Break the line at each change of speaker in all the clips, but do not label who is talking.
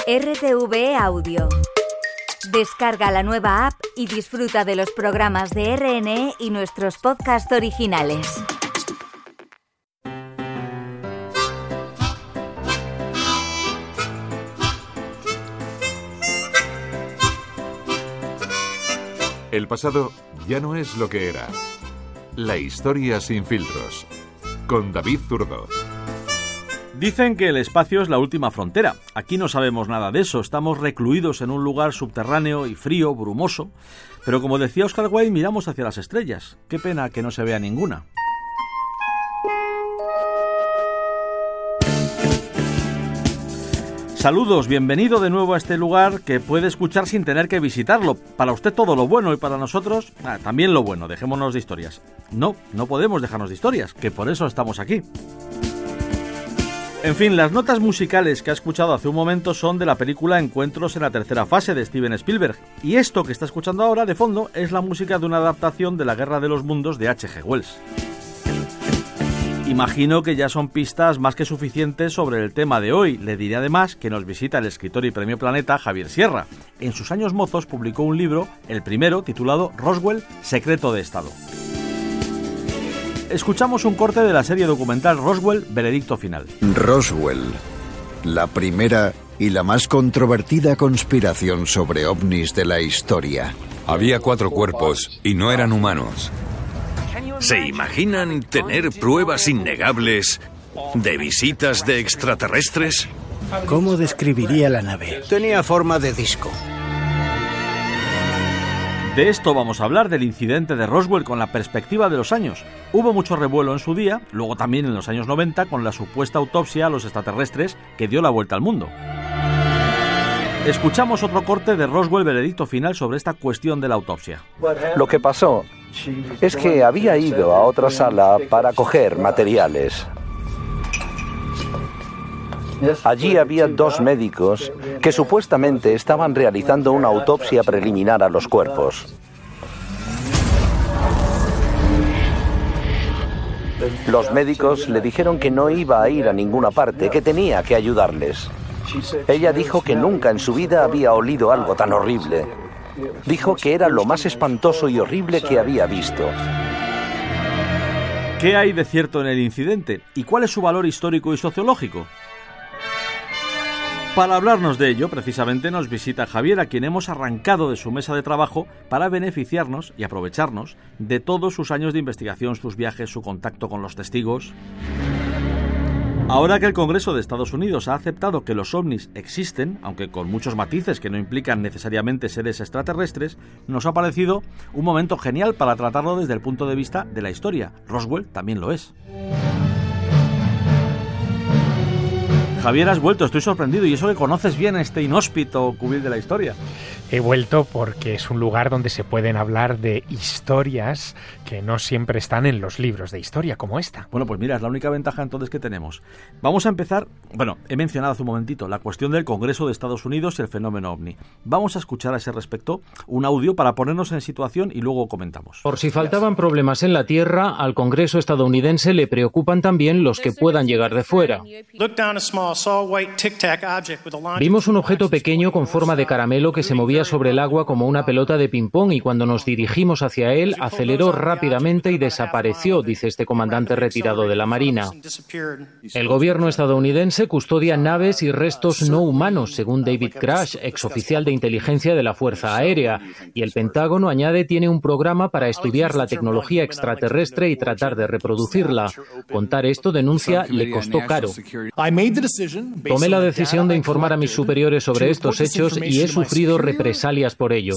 RTV Audio. Descarga la nueva app y disfruta de los programas de RNE y nuestros podcasts originales.
El pasado ya no es lo que era. La historia sin filtros. Con David Zurdo.
Dicen que el espacio es la última frontera. Aquí no sabemos nada de eso. Estamos recluidos en un lugar subterráneo y frío, brumoso. Pero como decía Oscar Wilde, miramos hacia las estrellas. Qué pena que no se vea ninguna. Saludos, bienvenido de nuevo a este lugar que puede escuchar sin tener que visitarlo. Para usted todo lo bueno y para nosotros también lo bueno. Dejémonos de historias. No podemos dejarnos de historias, que por eso estamos aquí. En fin, las notas musicales que ha escuchado hace un momento son de la película Encuentros en la tercera fase de Steven Spielberg. Y esto que está escuchando ahora de fondo es la música de una adaptación de La Guerra de los Mundos de H.G. Wells. Imagino que ya son pistas más que suficientes sobre el tema de hoy. Le diré además que nos visita el escritor y premio Planeta Javier Sierra. En sus años mozos publicó un libro, el primero, titulado Roswell, Secreto de Estado. Escuchamos un corte de la serie documental Roswell, Veredicto Final.
Roswell, la primera y la más controvertida conspiración sobre ovnis de la historia.
Había 4 cuerpos y no eran humanos.
¿Se imaginan tener pruebas innegables de visitas de extraterrestres?
¿Cómo describiría la nave? Tenía forma de disco.
De esto vamos a hablar, del incidente de Roswell con la perspectiva de los años. Hubo mucho revuelo en su día, luego también en los años 90 con la supuesta autopsia a los extraterrestres que dio la vuelta al mundo. Escuchamos otro corte de Roswell, Veredicto Final, sobre esta cuestión de la autopsia.
Lo que pasó es que había ido a otra sala para coger materiales. Allí había 2 médicos que supuestamente estaban realizando una autopsia preliminar a los cuerpos. Los médicos le dijeron que no iba a ir a ninguna parte, que tenía que ayudarles. Ella dijo que nunca en su vida había olido algo tan horrible. Dijo que era lo más espantoso y horrible que había visto.
¿Qué hay de cierto en el incidente? ¿Y cuál es su valor histórico y sociológico? Para hablarnos de ello, precisamente nos visita Javier, a quien hemos arrancado de su mesa de trabajo para beneficiarnos y aprovecharnos de todos sus años de investigación, sus viajes, su contacto con los testigos. Ahora que el Congreso de Estados Unidos ha aceptado que los ovnis existen, aunque con muchos matices que no implican necesariamente seres extraterrestres, nos ha parecido un momento genial para tratarlo desde el punto de vista de la historia. Roswell también lo es. Javier, has vuelto, estoy sorprendido. Y eso que conoces bien este inhóspito cubil de la historia.
He vuelto porque es un lugar donde se pueden hablar de historias que no siempre están en los libros de historia, como esta.
Bueno, pues mira, es la única ventaja entonces que tenemos. Vamos a empezar, he mencionado hace un momentito la cuestión del Congreso de Estados Unidos y el fenómeno ovni. Vamos a escuchar a ese respecto un audio para ponernos en situación y luego comentamos.
Por si faltaban problemas en la Tierra, al Congreso estadounidense le preocupan también los que puedan llegar de fuera. Vimos un objeto pequeño con forma de caramelo que se movía sobre el agua como una pelota de ping-pong y cuando nos dirigimos hacia él aceleró rápidamente y desapareció, dice este comandante retirado de la Marina. El gobierno estadounidense custodia naves y restos no humanos, según David Grush, exoficial de inteligencia de la Fuerza Aérea, y el Pentágono, añade, tiene un programa para estudiar la tecnología extraterrestre y tratar de reproducirla. Contar esto, denuncia, le costó caro. Tomé la decisión de informar a mis superiores sobre estos hechos y he sufrido represalias por ello.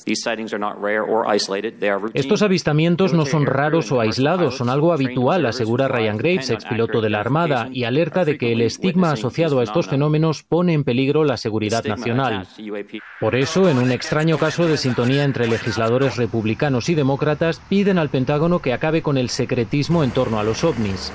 Estos avistamientos no son raros o aislados, son algo habitual, asegura Ryan Graves, expiloto de la Armada, y alerta de que el estigma asociado a estos fenómenos pone en peligro la seguridad nacional. Por eso, en un extraño caso de sintonía entre legisladores republicanos y demócratas, piden al Pentágono que acabe con el secretismo en torno a los ovnis.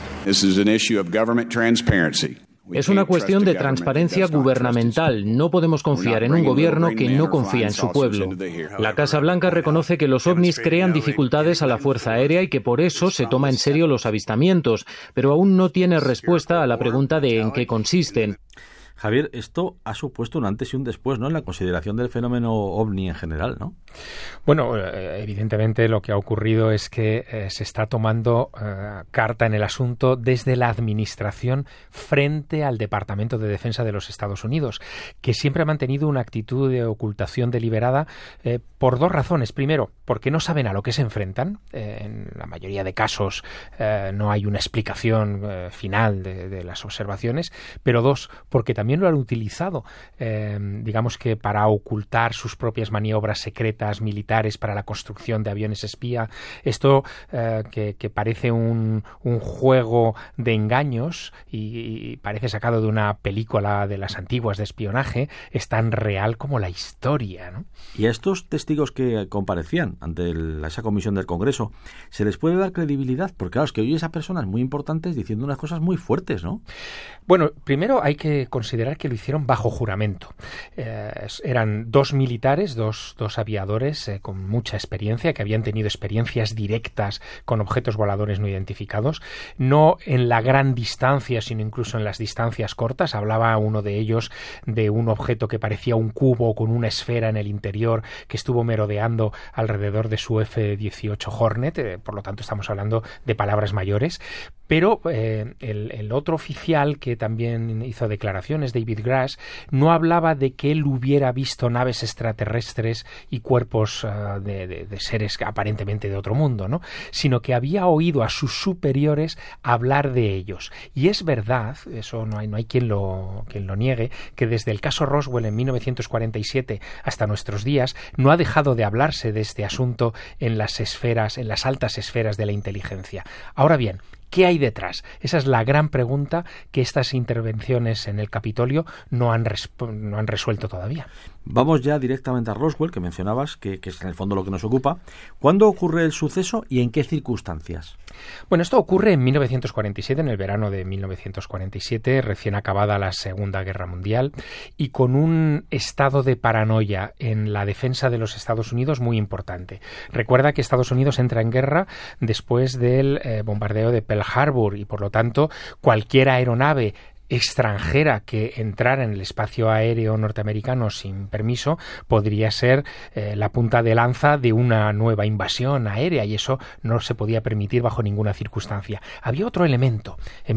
Es una cuestión de transparencia gubernamental. No podemos confiar en un gobierno que no confía en su pueblo. La Casa Blanca reconoce que los ovnis crean dificultades a la Fuerza Aérea y que por eso se toma en serio los avistamientos, pero aún no tiene respuesta a la pregunta de en qué consisten.
Javier, esto ha supuesto un antes y un después, ¿no?, en la consideración del fenómeno ovni en general, ¿no?
Bueno, evidentemente lo que ha ocurrido es que se está tomando carta en el asunto desde la administración frente al Departamento de Defensa de los Estados Unidos, que siempre ha mantenido una actitud de ocultación deliberada por dos razones. Primero, porque no saben a lo que se enfrentan. En la mayoría de casos no hay una explicación final de las observaciones, pero dos, porque también lo han utilizado, digamos que para ocultar sus propias maniobras secretas militares para la construcción de aviones espía. Esto que parece un juego de engaños y parece sacado de una película de las antiguas de espionaje, es tan real como la historia, ¿no?
Y a estos testigos que comparecían ante esa comisión del Congreso, ¿se les puede dar credibilidad? Porque claro, es que oyes a personas muy importantes diciendo unas cosas muy fuertes, ¿no?
Bueno, primero hay que considerar que lo hicieron bajo juramento. Eran dos militares, dos aviadores con mucha experiencia, que habían tenido experiencias directas con objetos voladores no identificados, no en la gran distancia, sino incluso en las distancias cortas. Hablaba uno de ellos de un objeto que parecía un cubo con una esfera en el interior que estuvo merodeando alrededor de su F-18 Hornet, por lo tanto estamos hablando de palabras mayores. Pero el otro oficial que también hizo declaraciones, David Grass, no hablaba de que él hubiera visto naves extraterrestres y cuerpos de seres aparentemente de otro mundo, ¿no?, sino que había oído a sus superiores hablar de ellos. Y es verdad, eso no hay quien lo niegue, que desde el caso Roswell en 1947 hasta nuestros días no ha dejado de hablarse de este asunto en las altas esferas de la inteligencia. Ahora bien, ¿qué hay detrás? Esa es la gran pregunta que estas intervenciones en el Capitolio no han resuelto todavía.
Vamos ya directamente a Roswell, que mencionabas, que es en el fondo lo que nos ocupa. ¿Cuándo ocurre el suceso y en qué circunstancias?
Bueno, esto ocurre en 1947, en el verano de 1947, recién acabada la Segunda Guerra Mundial, y con un estado de paranoia en la defensa de los Estados Unidos muy importante. Recuerda que Estados Unidos entra en guerra después del bombardeo de Pearl Harbor y, por lo tanto, cualquier aeronave extranjera que entrara en el espacio aéreo norteamericano sin permiso podría ser la punta de lanza de una nueva invasión aérea, y eso no se podía permitir bajo ninguna circunstancia. Había otro elemento. En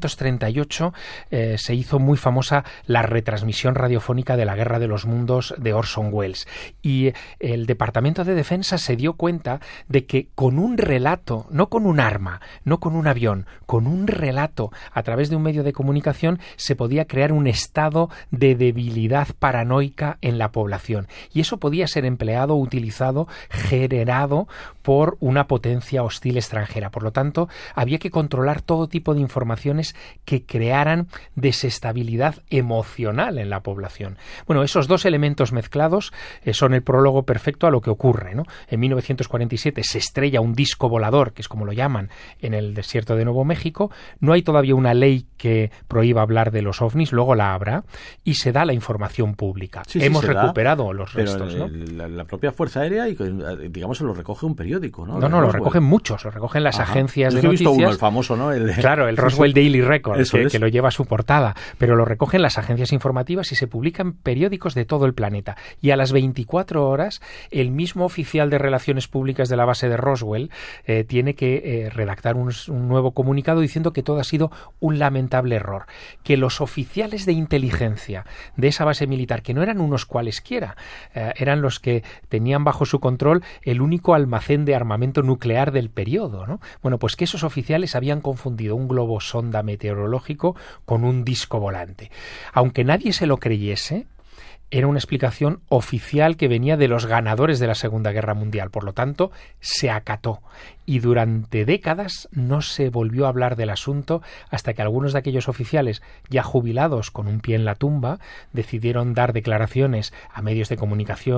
1938 se hizo muy famosa la retransmisión radiofónica de la Guerra de los Mundos de Orson Welles, y el Departamento de Defensa se dio cuenta de que con un relato, no con un arma, no con un avión, con un relato a través de un medio de comunicación, se podía crear un estado de debilidad paranoica en la población, y eso podía ser empleado, utilizado, generado por una potencia hostil extranjera. Por lo tanto, había que controlar todo tipo de informaciones que crearan desestabilidad emocional en la población. Bueno, esos dos elementos mezclados son el prólogo perfecto a lo que ocurre, ¿no? En 1947 se estrella un disco volador, que es como lo llaman, en el desierto de Nuevo México. No hay todavía una ley que prohíba hablar de los ovnis, luego la habrá, y se da la información pública. Hemos recuperado los restos, ¿no?
La propia Fuerza Aérea, y digamos, se lo recoge un periódico, ¿no?
No, lo recogen muchos, lo recogen las agencias de noticias.
He visto uno, el famoso, ¿no?
Claro, el Roswell Daily Record, que lo lleva a su portada, pero lo recogen las agencias informativas y se publican periódicos de todo el planeta. Y a las 24 horas, el mismo oficial de Relaciones Públicas de la base de Roswell tiene que redactar un nuevo comunicado diciendo que todo ha sido un lamentable error, que los oficiales de inteligencia de esa base militar, que no eran unos cualesquiera, eran los que tenían bajo su control el único almacén de armamento nuclear del periodo, ¿no? Bueno, pues que esos oficiales habían confundido un globo sonda meteorológico con un disco volante. Aunque nadie se lo creyese, era una explicación oficial que venía de los ganadores de la Segunda Guerra Mundial. Por lo tanto, se acató. Y durante décadas no se volvió a hablar del asunto hasta que algunos de aquellos oficiales, ya jubilados con un pie en la tumba, decidieron dar declaraciones a medios de comunicación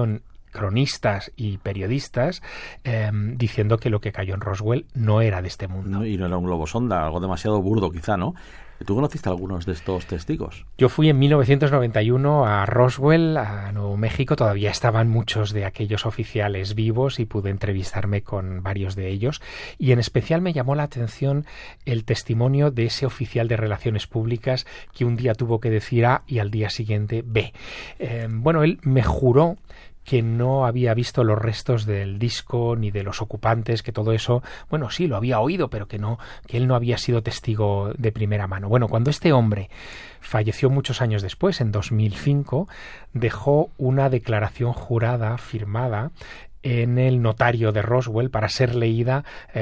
cronistas y periodistas diciendo que lo que cayó en Roswell no era de este mundo.
Y no era un globo sonda, algo demasiado burdo quizá, ¿no? ¿Tú conociste a algunos de estos testigos?
Yo fui en 1991 a Roswell, a Nuevo México. Todavía estaban muchos de aquellos oficiales vivos y pude entrevistarme con varios de ellos. Y en especial me llamó la atención el testimonio de ese oficial de Relaciones Públicas que un día tuvo que decir A y al día siguiente B. Él me juró que no había visto los restos del disco ni de los ocupantes, que todo eso, sí, lo había oído, pero que él no había sido testigo de primera mano. Cuando este hombre falleció muchos años después, en 2005, dejó una declaración jurada firmada en el notario de Roswell para ser leída,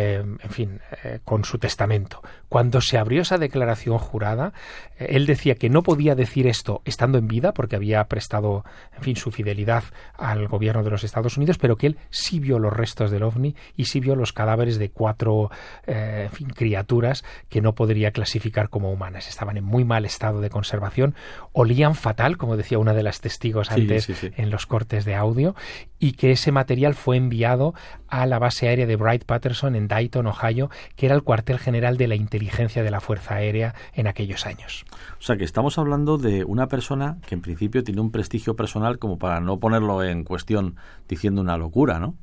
con su testamento. Cuando se abrió esa declaración jurada, él decía que no podía decir esto estando en vida porque había prestado, su fidelidad al gobierno de los Estados Unidos, pero que él sí vio los restos del OVNI y sí vio los cadáveres de 4 criaturas que no podría clasificar como humanas. Estaban en muy mal estado de conservación, olían fatal, como decía una de las testigos antes en los cortes de audio, y que ese material fue enviado a la base aérea de Wright-Patterson en Dayton, Ohio, que era el cuartel general de la inteligencia de la Fuerza Aérea en aquellos años.
O sea, que estamos hablando de una persona que en principio tiene un prestigio personal como para no ponerlo en cuestión diciendo una locura, ¿no?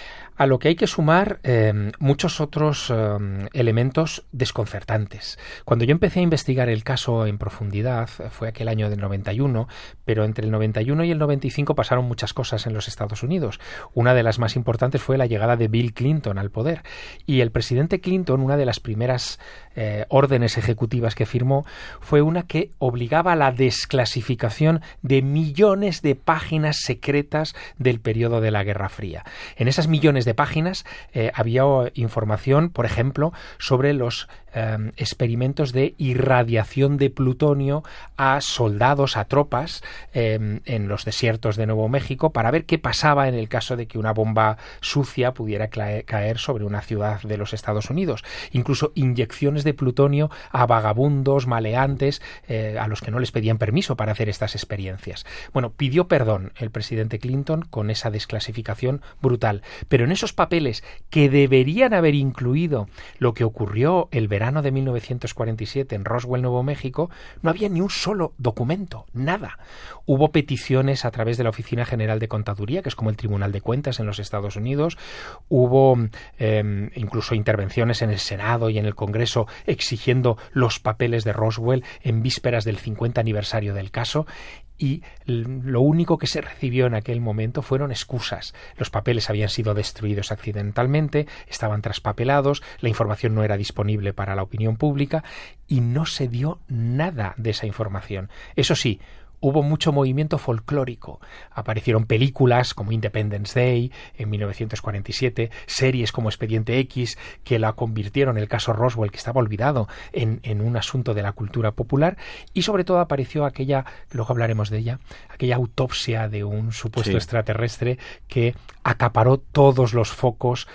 A lo que hay que sumar muchos otros elementos desconcertantes. Cuando yo empecé a investigar el caso en profundidad, fue aquel año del 91, pero entre el 91 y el 95 pasaron muchas cosas en los Estados Unidos. Una de las más importantes fue la llegada de Bill Clinton al poder. Y el presidente Clinton, una de las primeras órdenes ejecutivas que firmó, fue una que obligaba a la desclasificación de millones de páginas secretas del periodo de la Guerra Fría. En esas millones de páginas había información, por ejemplo, sobre los experimentos de irradiación de plutonio a soldados, a tropas en los desiertos de Nuevo México, para ver qué pasaba en el caso de que una bomba sucia pudiera caer sobre una ciudad de los Estados Unidos. Incluso inyecciones de plutonio a vagabundos, maleantes, a los que no les pedían permiso para hacer estas experiencias. Pidió perdón el presidente Clinton con esa desclasificación brutal, pero en esos papeles que deberían haber incluido lo que ocurrió el verano de 1947 en Roswell, Nuevo México, no había ni un solo documento, nada. Hubo peticiones a través de la Oficina General de Contaduría, que es como el Tribunal de Cuentas en los Estados Unidos, hubo incluso intervenciones en el Senado y en el Congreso exigiendo los papeles de Roswell en vísperas del 50 aniversario del caso, y lo único que se recibió en aquel momento fueron excusas. Los papeles habían sido destruidos accidentalmente, estaban traspapelados, la información no era disponible para la opinión pública y no se dio nada de esa información. Eso sí, hubo mucho movimiento folclórico. Aparecieron películas como Independence Day en 1947, series como Expediente X, que la convirtieron, el caso Roswell, que estaba olvidado, en un asunto de la cultura popular, y sobre todo apareció aquella, luego hablaremos de ella, aquella autopsia de un supuesto extraterrestre que acaparó todos los focos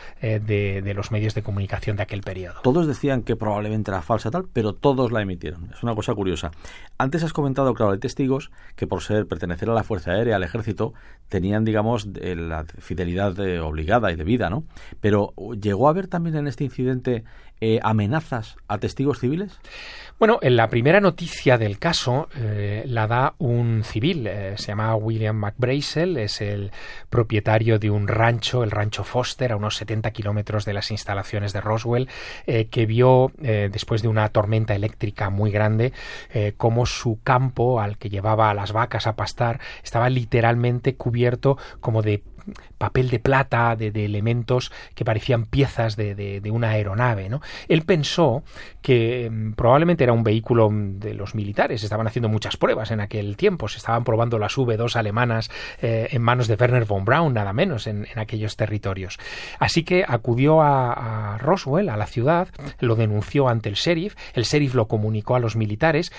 de los medios de comunicación de aquel periodo.
Todos decían que probablemente era falsa tal, pero todos la emitieron. Es una cosa curiosa. Antes has comentado, claro, hay testigos que por pertenecer a la Fuerza Aérea, al Ejército, tenían, digamos, la fidelidad obligada y debida, ¿no? Pero ¿llegó a haber también en este incidente amenazas a testigos civiles?
En la primera noticia del caso la da un civil, se llama William McBrazel, es el propietario de un rancho, el rancho Foster, a unos 70 kilómetros de las instalaciones de Roswell, que vio, después de una tormenta eléctrica muy grande, cómo su campo, al que llevaba a las vacas a pastar, estaba literalmente cubierto como de papel de plata, de elementos que parecían piezas de una aeronave, ¿no? Él pensó que probablemente era un vehículo de los militares. Estaban haciendo muchas pruebas en aquel tiempo. Se estaban probando las V2 alemanas en manos de Werner von Braun, nada menos, en aquellos territorios. Así que acudió a Roswell, a la ciudad, lo denunció ante el sheriff lo comunicó a los militares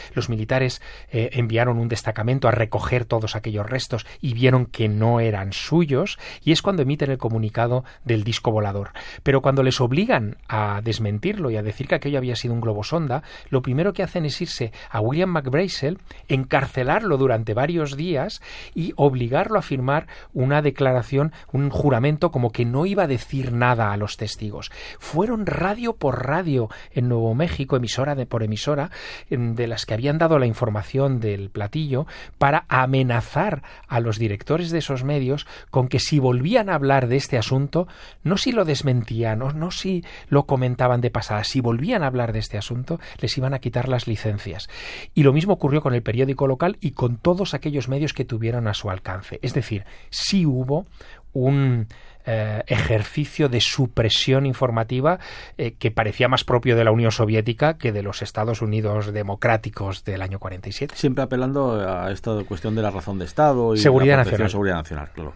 enviaron un destacamento a recoger todos aquellos restos y vieron que no eran suyos. y es cuando emiten el comunicado del disco volador. Pero cuando les obligan a desmentirlo y a decir que aquello había sido un globosonda, lo primero que hacen es irse a William McBrazel, encarcelarlo durante varios días y obligarlo a firmar una declaración, un juramento como que no iba a decir nada a los testigos. Fueron radio por radio en Nuevo México, emisora por emisora, de las que habían dado la información del platillo, para amenazar a los directores de esos medios con que si volvían a hablar de este asunto, no si lo desmentían, no si lo comentaban de pasada, si volvían a hablar de este asunto, les iban a quitar las licencias. Y lo mismo ocurrió con el periódico local y con todos aquellos medios que tuvieron a su alcance. Es decir, sí hubo un ejercicio de supresión informativa que parecía más propio de la Unión Soviética que de los Estados Unidos democráticos del año 47.
Siempre apelando a esta cuestión de la razón de Estado y
seguridad
la
nacional.
Seguridad nacional, claro.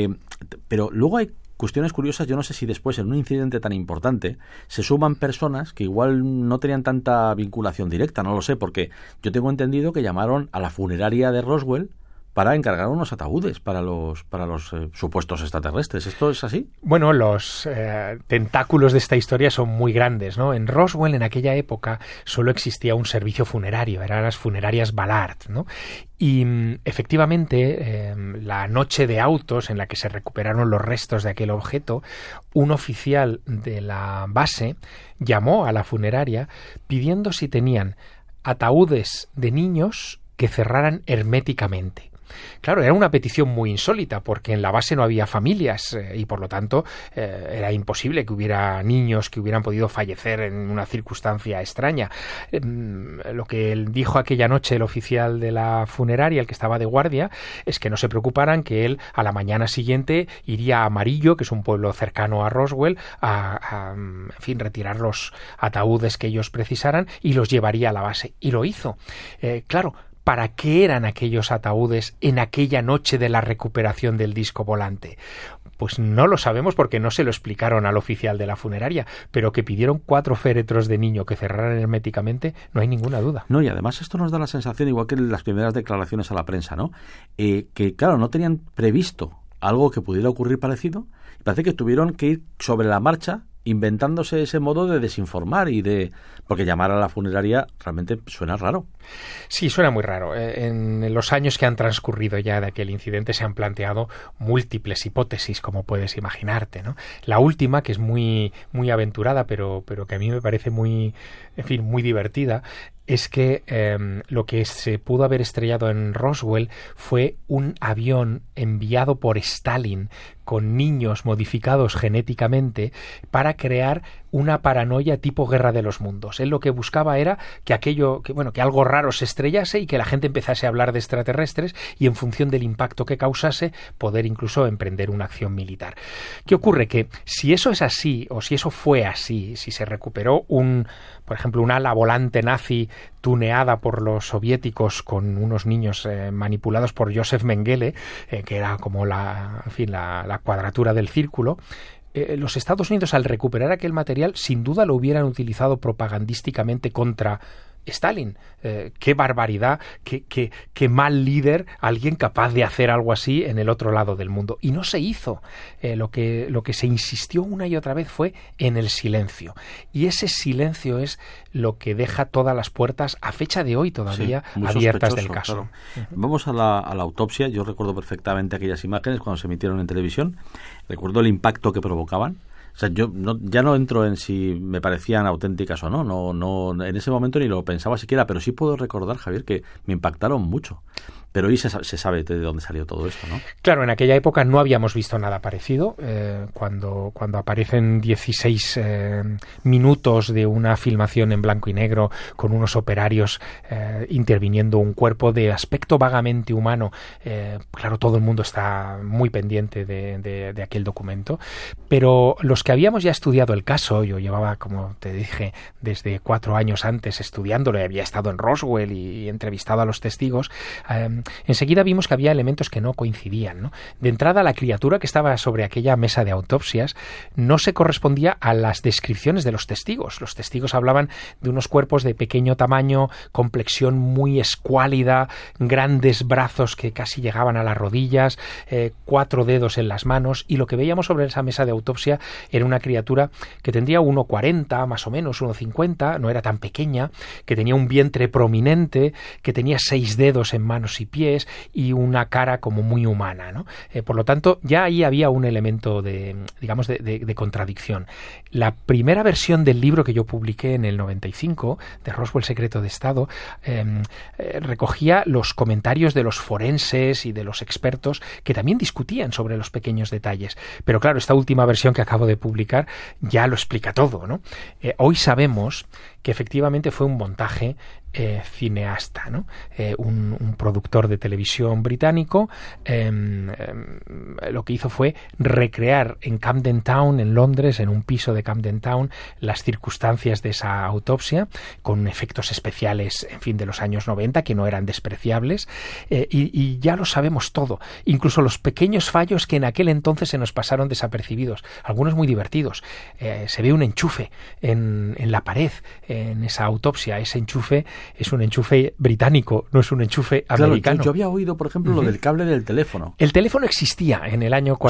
Pero luego hay cuestiones curiosas. Yo no sé si después, en un incidente tan importante, se suman personas que igual no tenían tanta vinculación directa, no lo sé, porque yo tengo entendido que llamaron a la funeraria de Roswell para encargar unos ataúdes para los supuestos extraterrestres. ¿Esto es así?
Bueno, los tentáculos de esta historia son muy grandes, ¿no? En Roswell, en aquella época, solo existía un servicio funerario, eran las funerarias Ballard, ¿no? Y efectivamente, la noche de autos en la que se recuperaron los restos de aquel objeto, un oficial de la base llamó a la funeraria pidiendo si tenían ataúdes de niños que cerraran herméticamente. Claro, era una petición muy insólita porque en la base no había familias y por lo tanto era imposible que hubiera niños que hubieran podido fallecer en una circunstancia extraña. Lo que dijo aquella noche el oficial de la funeraria, el que estaba de guardia, es que no se preocuparan, que él a la mañana siguiente iría a Amarillo, que es un pueblo cercano a Roswell, en fin, retirar los ataúdes que ellos precisaran y los llevaría a la base. Y lo hizo. Claro, ¿para qué eran aquellos ataúdes en aquella noche de la recuperación del disco volante? Pues no lo sabemos porque no se lo explicaron al oficial de la funeraria, pero que pidieron 4 féretros de niño que cerraran herméticamente, no hay ninguna duda.
No, y además esto nos da la sensación, igual que en las primeras declaraciones a la prensa, ¿no? Que claro, no tenían previsto algo que pudiera ocurrir parecido, y parece que tuvieron que ir sobre la marcha inventándose ese modo de desinformar porque llamar a la funeraria realmente suena raro.
Sí, suena muy raro. En los años que han transcurrido ya de aquel incidente se han planteado múltiples hipótesis, como puedes imaginarte, ¿no? La última, que es muy, muy aventurada, pero que a mí me parece muy divertida, es que lo que se pudo haber estrellado en Roswell fue un avión enviado por Stalin con niños modificados genéticamente para crear una paranoia tipo Guerra de los Mundos. Él lo que buscaba era que algo raro se estrellase y que la gente empezase a hablar de extraterrestres y en función del impacto que causase poder incluso emprender una acción militar. ¿Qué ocurre? Que si eso es así o si eso fue así, si se recuperó por ejemplo, un ala volante nazi tuneada por los soviéticos con unos niños manipulados por Joseph Mengele, que era como la cuadratura del círculo, los Estados Unidos, al recuperar aquel material, sin duda lo hubieran utilizado propagandísticamente contra Stalin. Qué barbaridad, qué mal líder, alguien capaz de hacer algo así en el otro lado del mundo. Y no se hizo. Lo que se insistió una y otra vez fue en el silencio. Y ese silencio es lo que deja todas las puertas, a fecha de hoy todavía, abiertas del caso.
Claro. Vamos a la autopsia. Yo recuerdo perfectamente aquellas imágenes cuando se emitieron en televisión. Recuerdo el impacto que provocaban. O sea, yo ya no entro en si me parecían auténticas o no, en ese momento ni lo pensaba siquiera, pero sí puedo recordar, Javier, que me impactaron mucho. Pero hoy se sabe de dónde salió todo esto, ¿no?
Claro, en aquella época no habíamos visto nada parecido. Cuando aparecen 16 minutos de una filmación en blanco y negro con unos operarios interviniendo un cuerpo de aspecto vagamente humano, claro, todo el mundo está muy pendiente de aquel documento. Pero los que habíamos ya estudiado el caso, yo llevaba, como te dije, desde 4 años antes estudiándolo, y había estado en Roswell y entrevistado a los testigos, enseguida vimos que había elementos que no coincidían, ¿no? De entrada, la criatura que estaba sobre aquella mesa de autopsias no se correspondía a las descripciones de los testigos. Los testigos hablaban de unos cuerpos de pequeño tamaño, complexión muy escuálida, grandes brazos que casi llegaban a las rodillas, 4 dedos en las manos, y lo que veíamos sobre esa mesa de autopsia era una criatura que tendría 1,40, más o menos, 1,50, no era tan pequeña, que tenía un vientre prominente, que tenía 6 dedos en manos y pies y una cara como muy humana, ¿no? Por lo tanto, ya ahí había un elemento de contradicción. La primera versión del libro que yo publiqué en el 95, de Roswell Secreto de Estado, recogía los comentarios de los forenses y de los expertos que también discutían sobre los pequeños detalles. Pero claro, esta última versión que acabo de publicar ya lo explica todo, ¿no? Hoy sabemos que efectivamente fue un montaje cineasta, ¿no? Un productor de televisión británico lo que hizo fue recrear en Camden Town, en Londres, en un piso de Camden Town, las circunstancias de esa autopsia, con efectos especiales, en fin, de los años 90, que no eran despreciables, y ya lo sabemos todo, incluso los pequeños fallos que en aquel entonces se nos pasaron desapercibidos, algunos muy divertidos. Se ve un enchufe en la pared, en esa autopsia. Ese enchufe es un enchufe británico, no es un enchufe americano.
Claro, yo había oído, por ejemplo, lo del cable del teléfono.
El teléfono existía en el año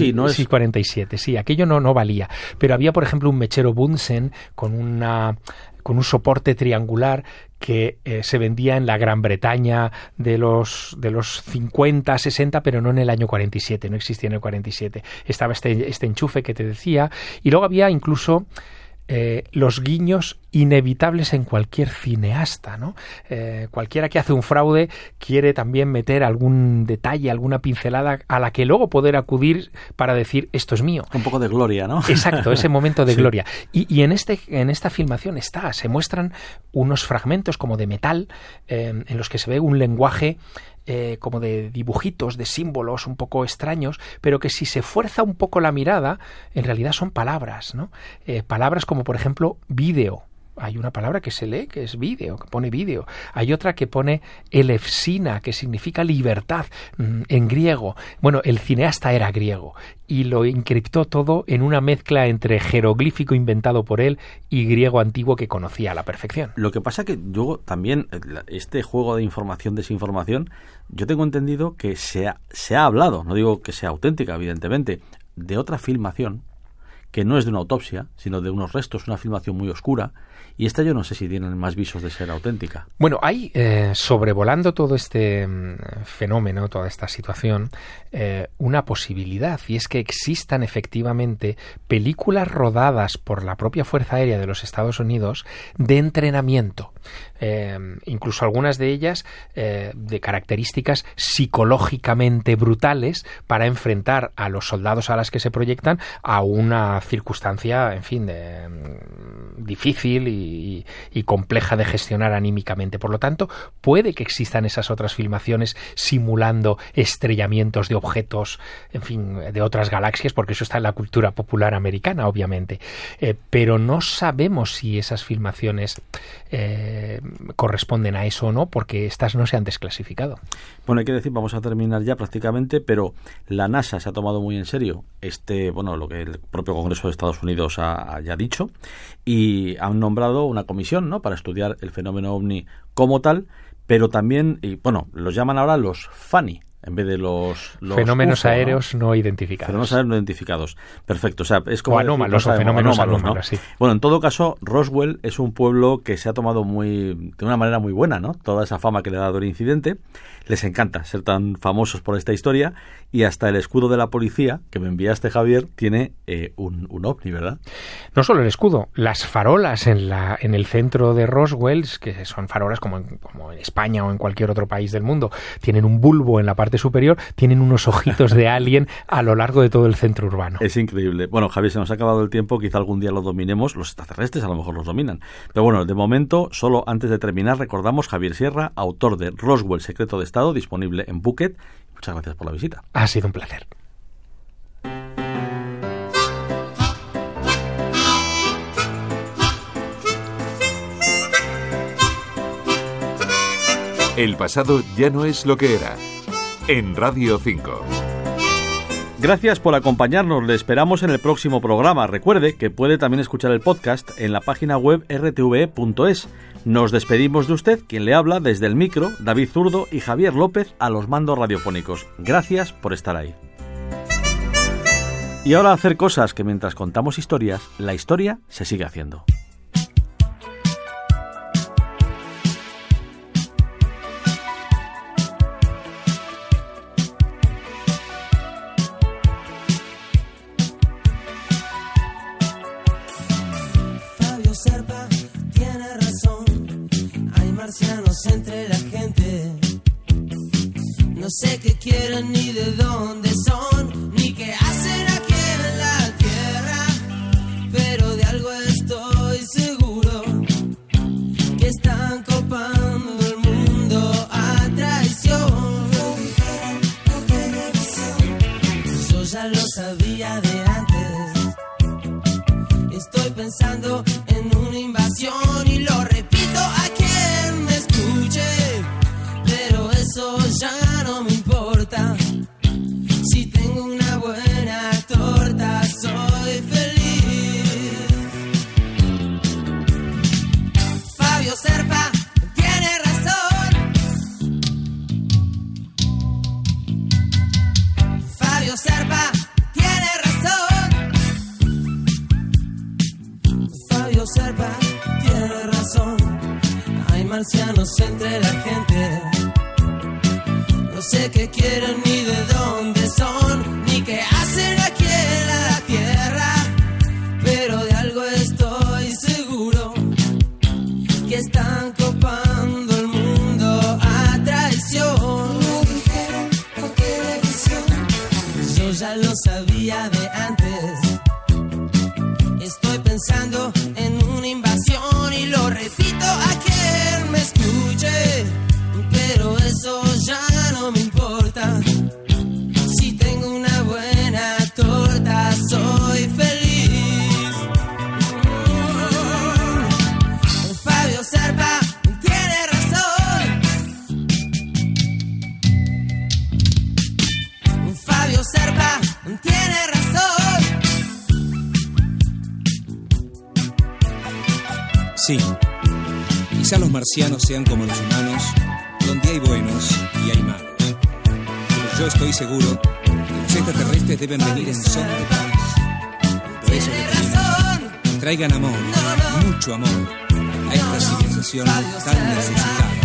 47, sí, aquello no valía. Pero había, por ejemplo, un mechero Bunsen con un soporte triangular que se vendía en la Gran Bretaña de los 50, 60, pero no en el año 47, no existía en el 47. Estaba este enchufe que te decía, y luego había incluso los guiños inevitables en cualquier cineasta, ¿no? Cualquiera que hace un fraude quiere también meter algún detalle, alguna pincelada a la que luego poder acudir para decir esto es mío.
Un poco de gloria, ¿no?
Exacto, ese momento de gloria. Y en esta filmación se muestran unos fragmentos como de metal en los que se ve un lenguaje como de dibujitos, de símbolos un poco extraños, pero que si se fuerza un poco la mirada, en realidad son palabras, ¿no? Palabras como, por ejemplo, vídeo. Hay una palabra que se lee que es vídeo, que pone vídeo. Hay otra que pone elefsina, que significa libertad en griego. Bueno, el cineasta era griego y lo encriptó todo en una mezcla entre jeroglífico inventado por él y griego antiguo que conocía a la perfección.
Lo que pasa que yo también, este juego de información-desinformación, yo tengo entendido que se ha hablado, no digo que sea auténtica, evidentemente, de otra filmación que no es de una autopsia, sino de unos restos, una filmación muy oscura, y esta yo no sé si tienen más visos de ser auténtica.
Bueno, hay, sobrevolando todo este fenómeno, toda esta situación, una posibilidad, y es que existan efectivamente películas rodadas por la propia Fuerza Aérea de los Estados Unidos de entrenamiento, incluso algunas de ellas de características psicológicamente brutales para enfrentar a los soldados a las que se proyectan a una circunstancia, en fin, difícil y compleja de gestionar anímicamente. Por lo tanto, puede que existan esas otras filmaciones simulando estrellamientos de objetos, en fin, de otras galaxias, porque eso está en la cultura popular americana, obviamente. Pero no sabemos si esas filmaciones corresponden a eso o no, porque estas no se han desclasificado.
Bueno, hay que decir, vamos a terminar ya prácticamente, pero la NASA se ha tomado muy en serio lo que el propio Congreso de Estados Unidos ha ya dicho, y han nombrado una comisión, ¿no?, para estudiar el fenómeno OVNI como tal, pero también, los llaman ahora los FANI, en vez de los
fenómenos
UFO,
aéreos no identificados.
Fenómenos aéreos no identificados. Perfecto. O sea, es como
o anómalos, o fenómenos anómalos, ¿no? Sí.
Bueno, en todo caso, Roswell es un pueblo que se ha tomado de una manera muy buena, ¿no? Toda esa fama que le ha dado el incidente. Les encanta ser tan famosos por esta historia, y hasta el escudo de la policía que me enviaste, Javier, tiene un ovni, ¿verdad?
No solo el escudo, las farolas en el centro de Roswell, que son farolas como en España o en cualquier otro país del mundo, tienen un bulbo en la parte superior, tienen unos ojitos de alien a lo largo de todo el centro urbano.
Es increíble. Bueno, Javier, se nos ha acabado el tiempo, quizá algún día lo dominemos, los extraterrestres a lo mejor los dominan. Pero bueno, de momento, solo antes de terminar, recordamos Javier Sierra, autor de Roswell Secreto de Estado, disponible en Bucket. Muchas gracias por la visita.
Ha sido un placer.
El pasado ya no es lo que era. En Radio 5.
Gracias por acompañarnos, le esperamos en el próximo programa. Recuerde que puede también escuchar el podcast en la página web rtve.es. Nos despedimos de usted, quien le habla desde el micro, David Zurdo y Javier López a los mandos radiofónicos. Gracias por estar ahí. Y ahora hacer cosas que mientras contamos historias, la historia se sigue haciendo.
Entre la gente, no sé qué quieren ni de dónde son, ni qué hacen aquí en la tierra, pero de algo estoy seguro, que están copando el mundo a traición. Yo ya lo sabía de antes, estoy pensando en una invasión y lo repito a quien me escuche, pero eso ya no me importa. Si tengo una buena torta, soy feliz. Fabio Serpa tiene razón. Fabio Serpa tiene razón. Fabio Serpa tiene razón. Hay marcianos entre la gente. No sé qué quieren ni de dónde son, ni qué hacen aquí en la tierra, pero de algo estoy seguro, que están copando el mundo a traición. Yo ya lo sabía de antes, estoy pensando en una invasión y lo repito a quien me escuche, pero eso ya no me importa. Si tengo una buena torta, soy feliz. Fabio Serpa tiene razón. Fabio Serpa tiene razón.
Sí, quizá los marcianos sean como los humanos, donde hay buenos y hay malos. Pero yo estoy seguro que los extraterrestres deben venir en son de paz. Por eso que traigan amor, mucho amor, a esta civilización tan necesitada.